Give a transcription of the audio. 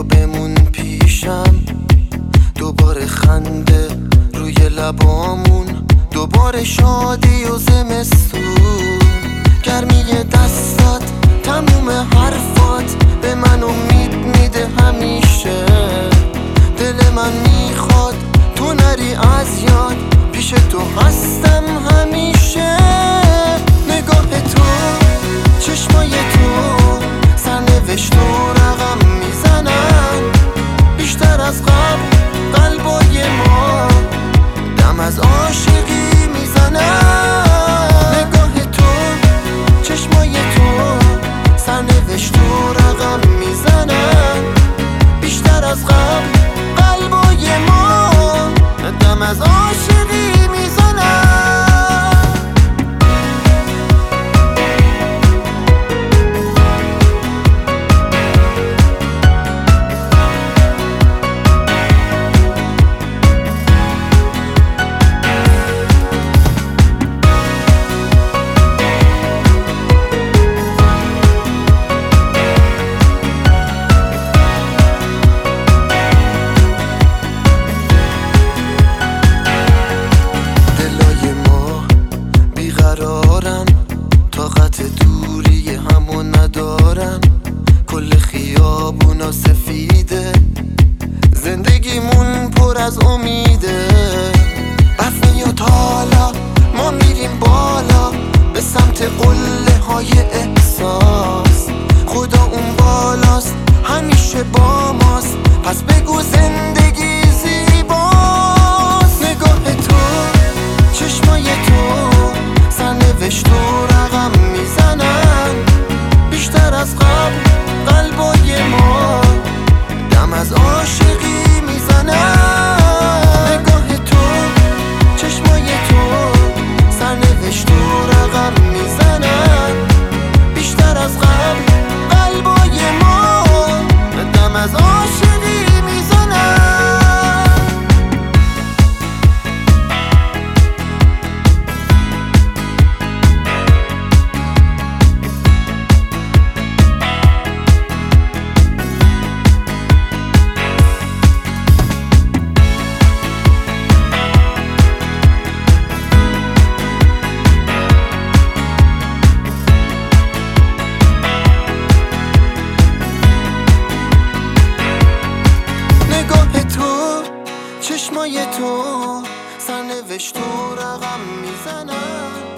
بیا بمون پیشم، دوباره خنده روی لبامون، دوباره شادی و زمستون، گرمی دستات، تموم حرفات به من امید میده همیشه. دل من میخواد تو نری از یاد، پیش تو هستم همیشه. نگاه تو، چشمای تو، سرنوشت و رقم میزنن بیشتر از قبل. قلبای ما دم از عاشقی میزنن. نگاه تو، چشمای تو، سرنوشت و رقم میزنن بیشتر از قبل. قلبای ما دم از عاشقی میزنن. طاقت دوری همو ندارن، کل خیابونا سفیده، زندگیمون پر از امیده. برف میاد حالا، ما میریم بالا به سمت قله های احساس. خدا اون بالاست، همیشه با ماست، پس بگو زندگی زیباست. نگاه تو، چشمای تو، سرنوشت و رقم میزنن بیشتر از قبل. قلبای ما دم از عاشقی میزنن. نگاه تو، چشمای تو، سرنوشت و رقم میزنن بیشتر از قبل. قلبای ما دم از عاشقی میزنن. چشمای تو، سرنوشت و رقم میزنن